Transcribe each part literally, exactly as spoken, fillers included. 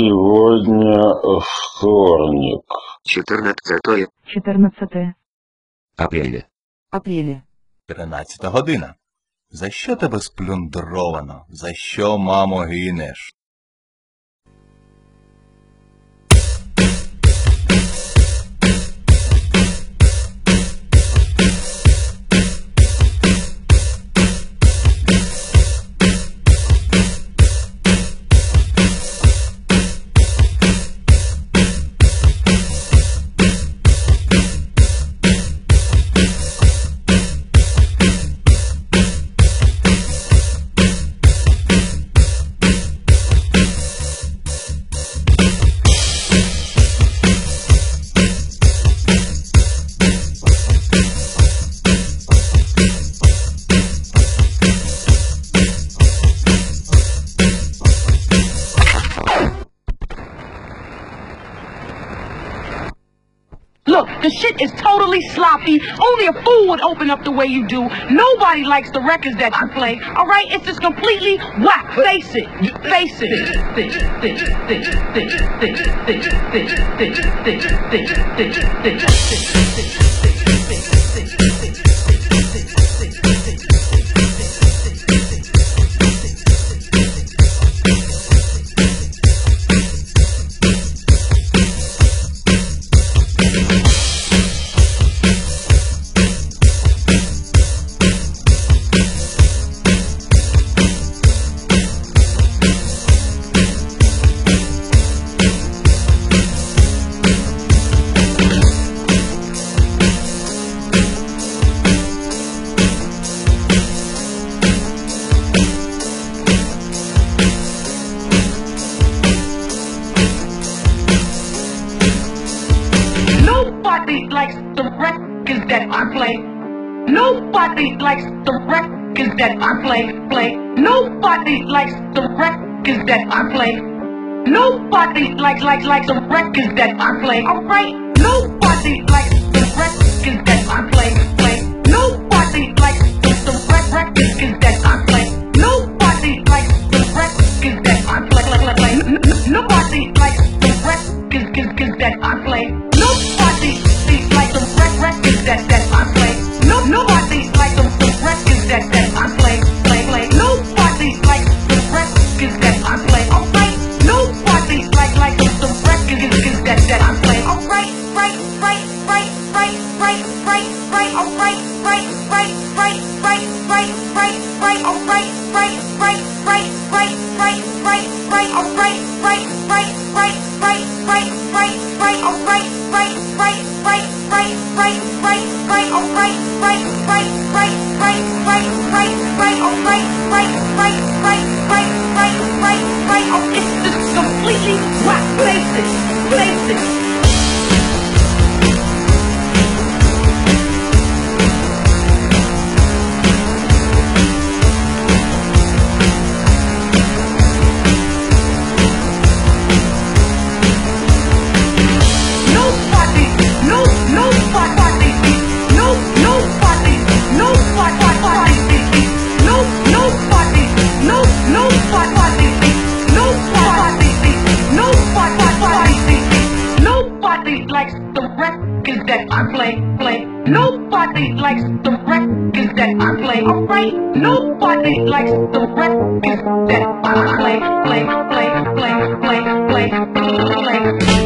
Сегодня вторник. Чотирнадцятое. Чотирнадцяте. Апреля. Апреля. Тринадцята година. За що тебе сплюндровано? За що, мамо, гинеш? Look, the shit is totally sloppy. Only a fool would open up the way you do. Nobody likes the records that you play. All right? It's just completely whack. Face it. Face it. Nobody likes the records that I play. Nobody likes the records that I play. Play. Nobody likes the records that I play. Nobody likes like like the records that I play. All right. Nobody likes the records that I play. Play. Nobody likes the, the rec- records that I play. Nobody likes the records that I play. Play. Play. Play. N- n- Nobody likes the records that I play. Nobody likes the rec- records that that I play. No, nobody likes the, the records that that I play. Play. Play. Nobody likes the records that I play. All right. Nobody like like the, the records that that I play. All right. Right. Right. Right. Right. Right. Right. Right. All right. Right. Right. Right. Right. Right. Right. Right. All right. Right. Right. Right. Right. Right. Right. Right. All right. Right. Right. Right. Right. Right. Right. Right. All right. Right. Right. Right. Right. Right. Right. Right. All right. Right. Right. Right. Right. Right. Right. Right. All right. Right. Right. Right. Right. Right. Right. Right. Oh, it's just completely whack. Basic. Basic. Nobody, no, nobody, no, nobody, nobody, no, nobody, no, nobody, nobody, nobody, nobody likes the records that I play, play. Nobody likes the records that I play. All right. Nobody likes the records that I play, play, play, play, play, play, play.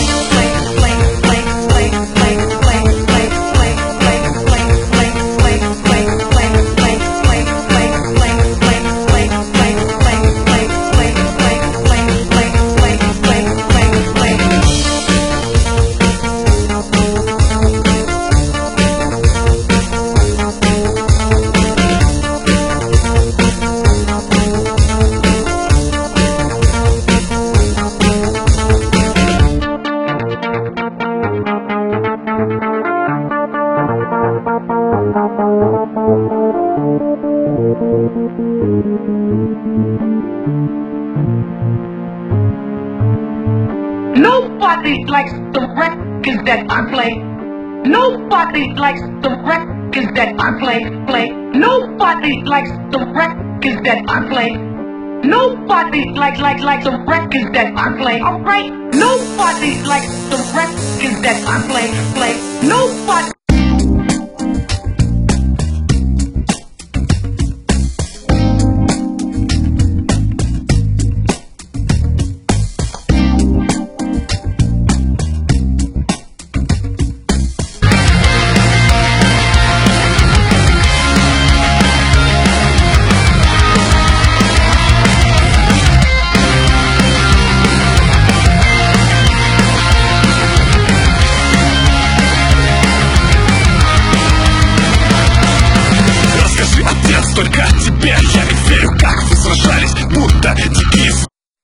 Nobody likes the records that I play. Nobody likes the records that I play. Play. Nobody likes the records that I play. Nobody like like like the records that I play. Alright, nobody like the records that I play. Play. Nobody. Только тебе я ведь верю, как вы сражались, будто дикие.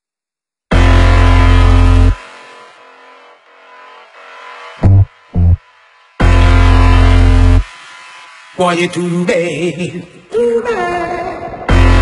Boy, you're too bad, too bad.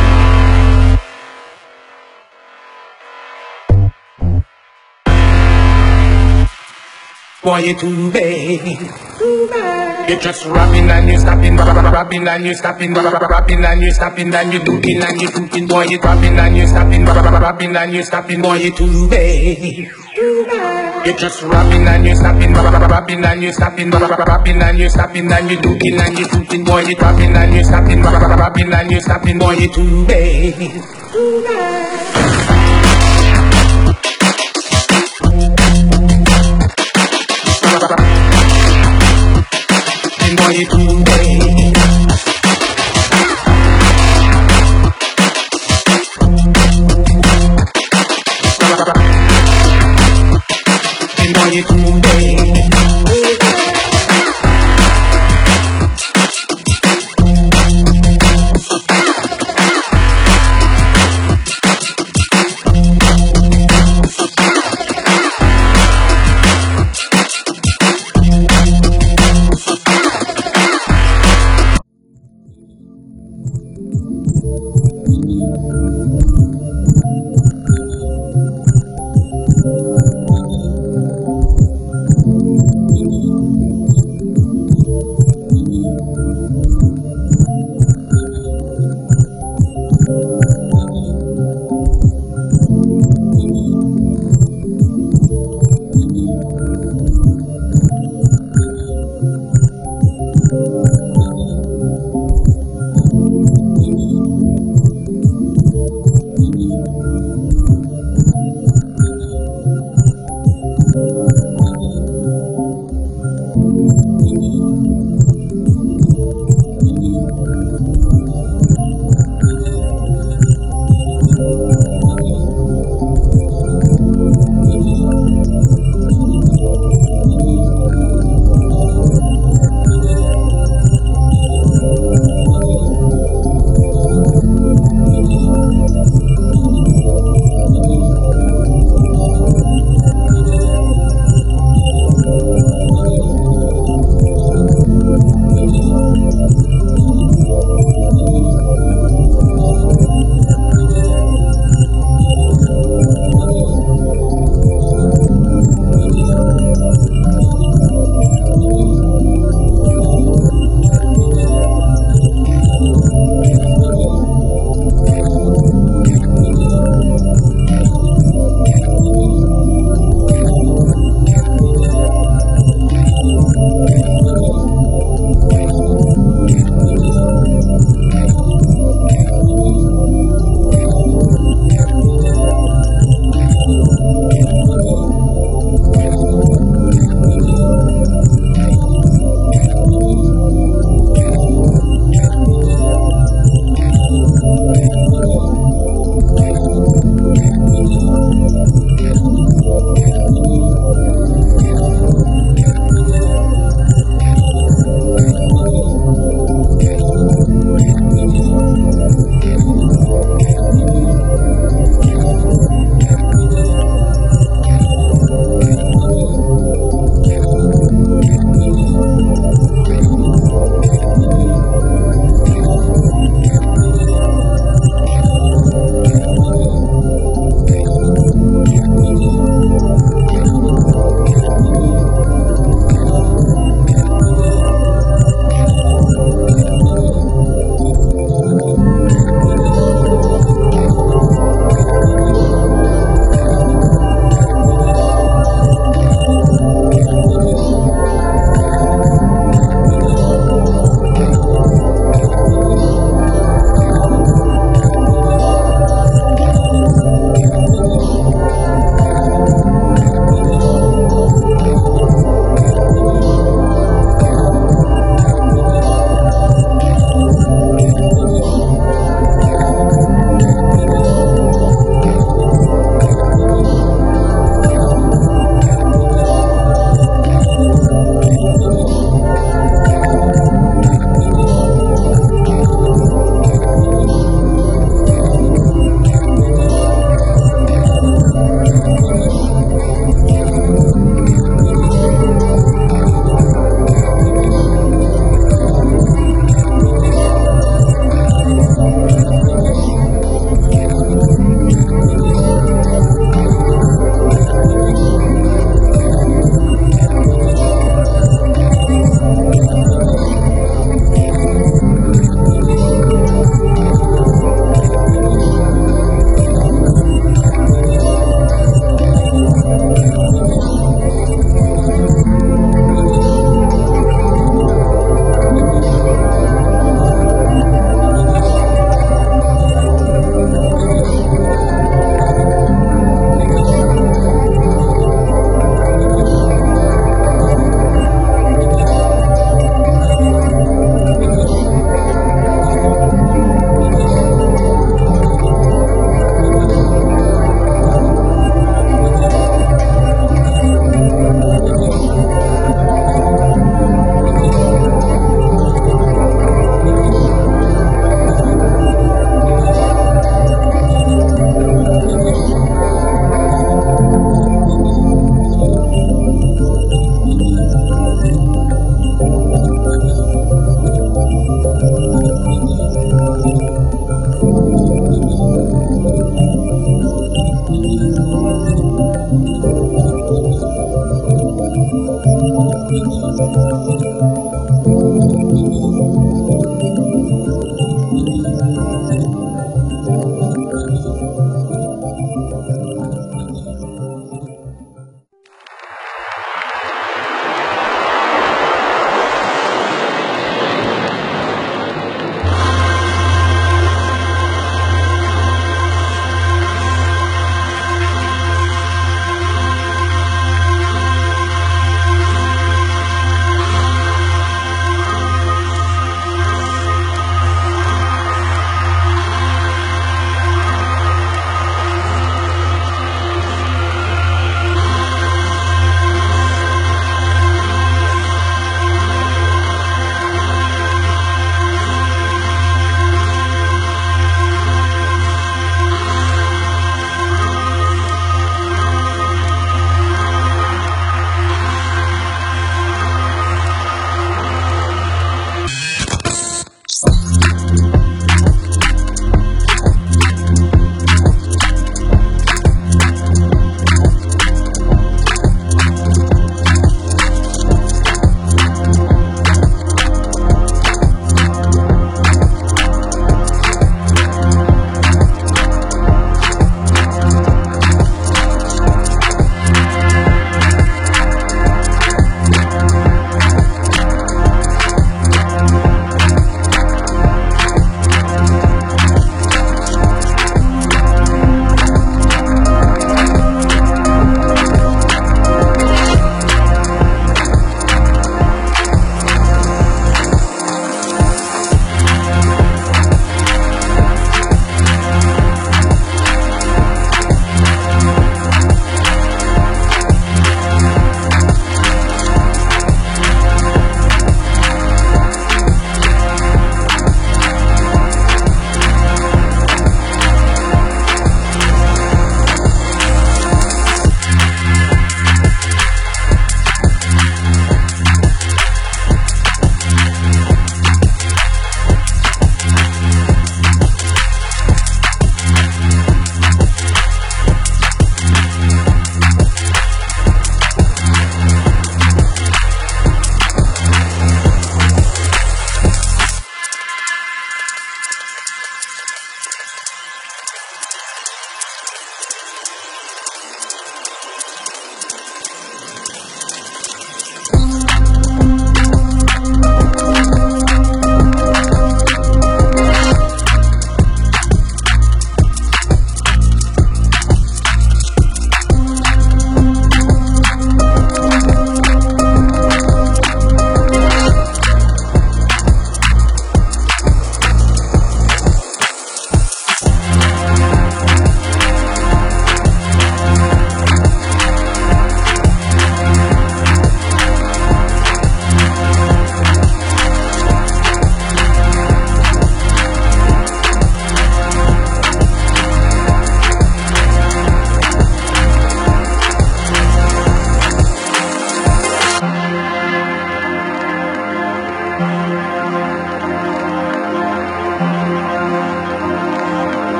Boy, you're too bad, too bad. You're just rapping and you're stopping, rapping and you're stopping, rapping and you're stopping, and you're doing and you're doing. Boy, you're rapping and you're stopping, rapping and you're stopping. Boy, you're too bad, too bad. You're just rapping and you're stopping, rapping and you're stopping, rapping and you're stopping, and you're doing and you're doing. Boy, you're rapping and you're stopping, rapping and you're stopping. Boy, you're too bad, too bad. Boy, you're too bad. Boy, you're too bad.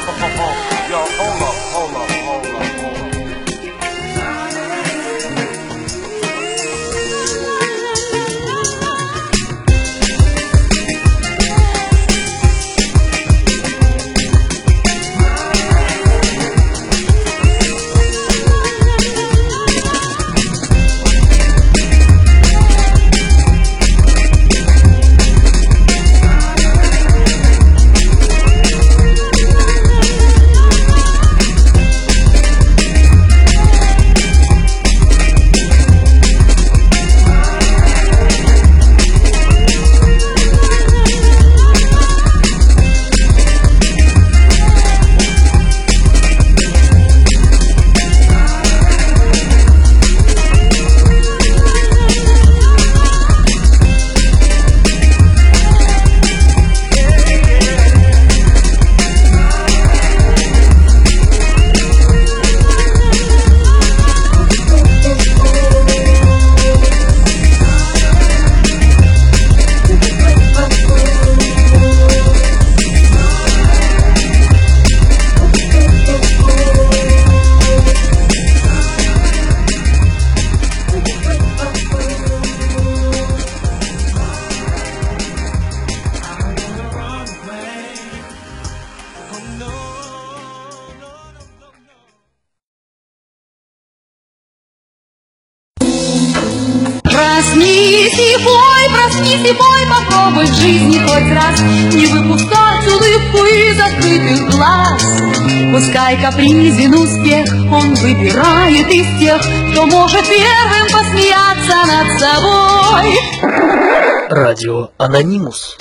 Yo, hold up, hold up, hold up, hold up. Проснись и пой, проснись и пой, попробуй в жизни хоть раз не выпускать улыбку из открытых глаз. Пускай капризен успех, он выбирает из тех, кто может первым посмеяться над собой. Радио Анонимус.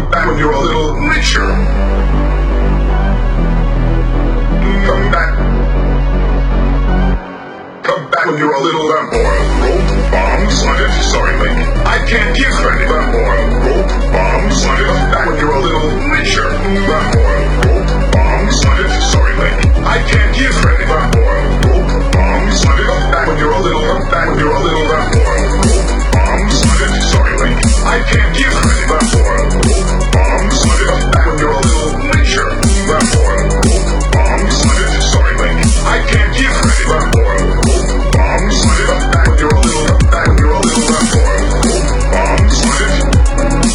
back when you're a little richer. Come back. Come back when you're a little lamp oil. Rope bombs on it. Sorry, lady. I can't give credit. Lamp oil. Rope bombs on it. Come back when you're a little richer. Lamp oil. Rope bombs on it. Sorry, lady. I can't give credit. Lamp oil. Rope bombs on it. Come back when you're a little. Come back when you're a little lamp oil. Rope bombs on it. Sorry, lady. I can't give credit. Lamp oil. Rope bombs on it. Come back when you're a little richer. Lamp oil. Rope bombs on it. Sorry, lady. I can't give credit. Lamp oil. Rope bombs on it. Come back when you're a little. Come back when you're a little lamp oil. Rope bombs on it.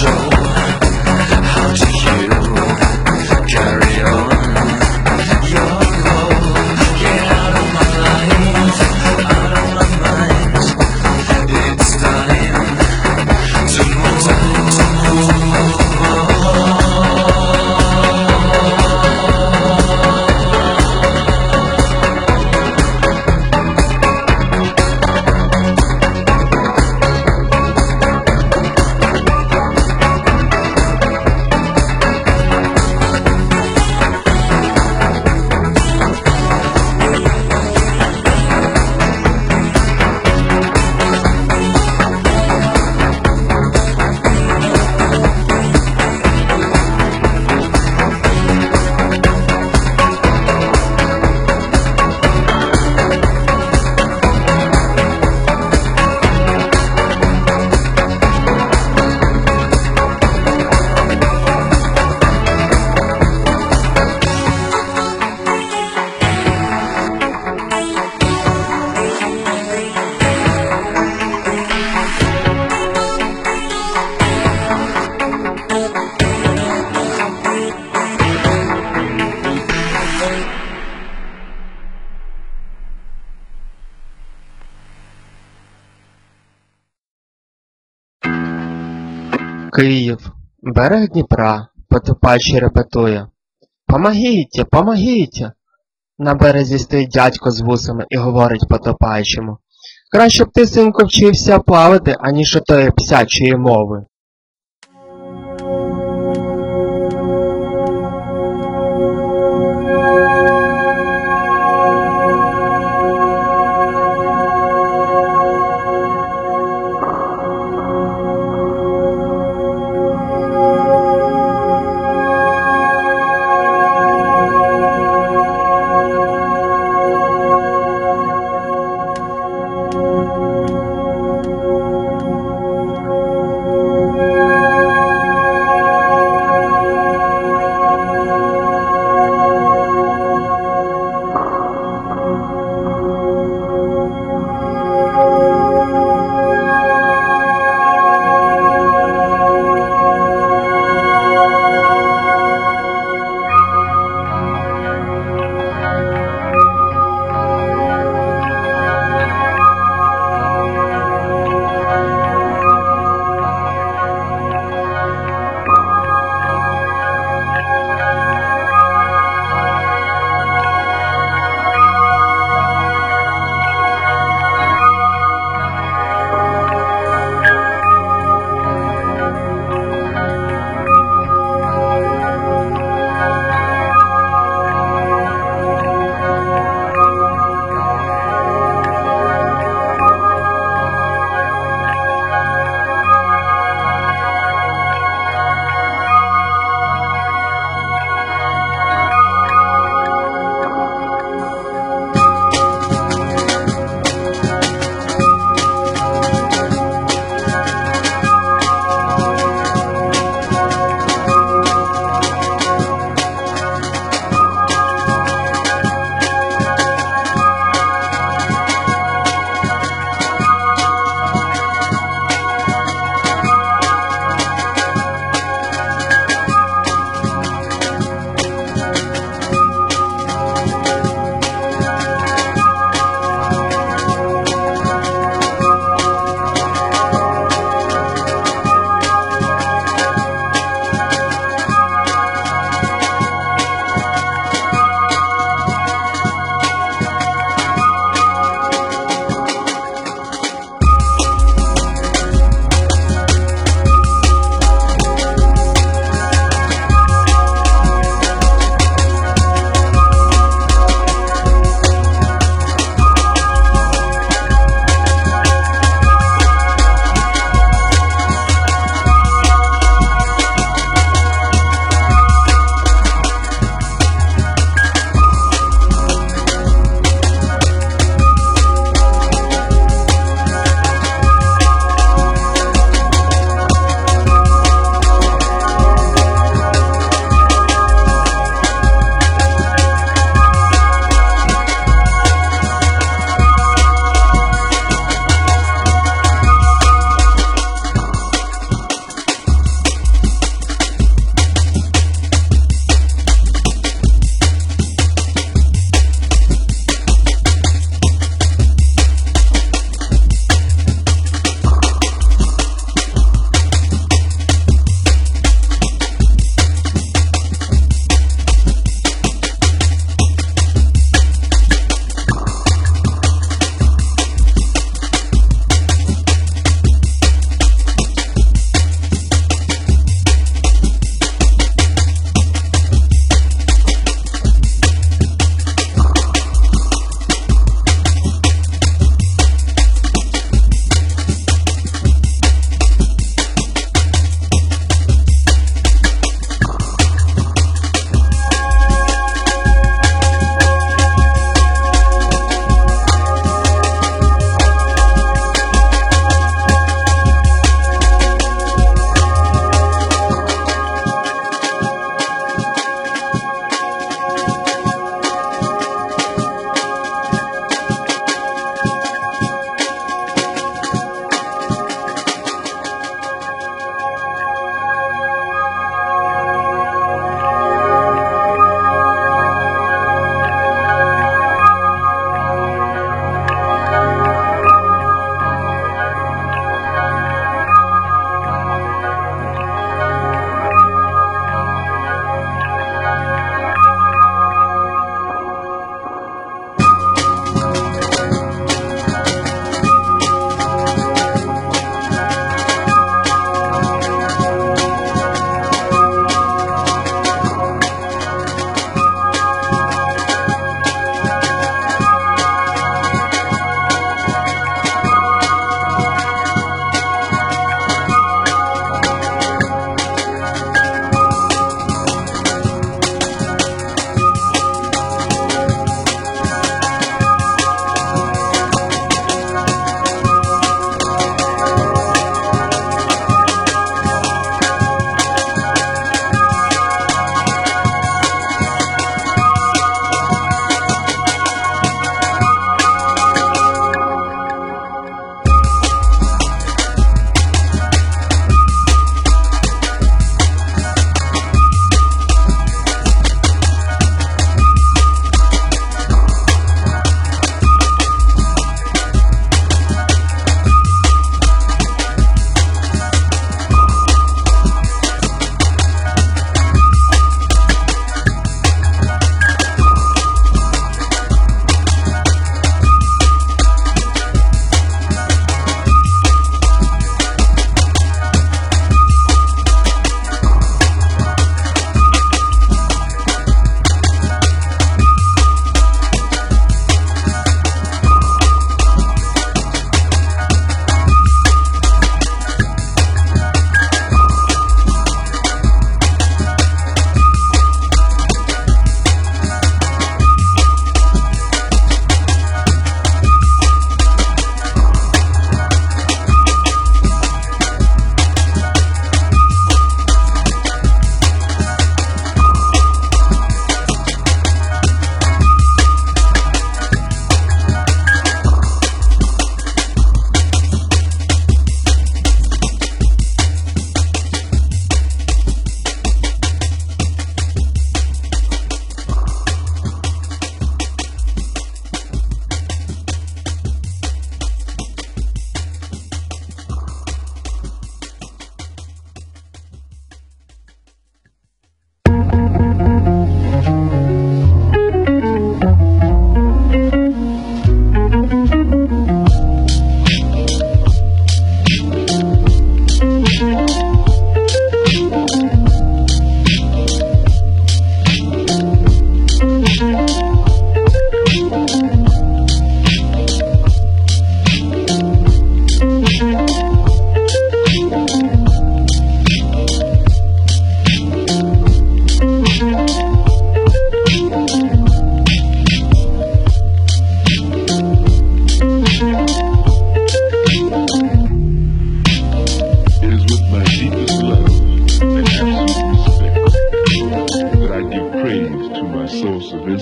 Київ, берег Дніпра, потопаючи репетує. Помогіть, помогіть! На березі стоїть дядько з вусами і говорить потопаючому. Краще б ти, синку, вчився плавати, аніж отої псячої мови.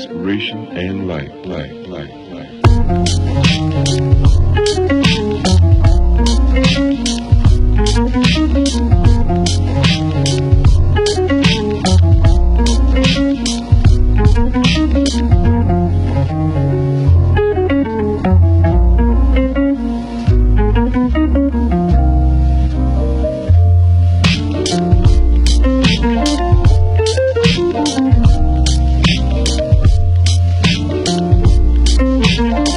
inspiration and light, light, light, light. Thank you.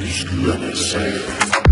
Let me say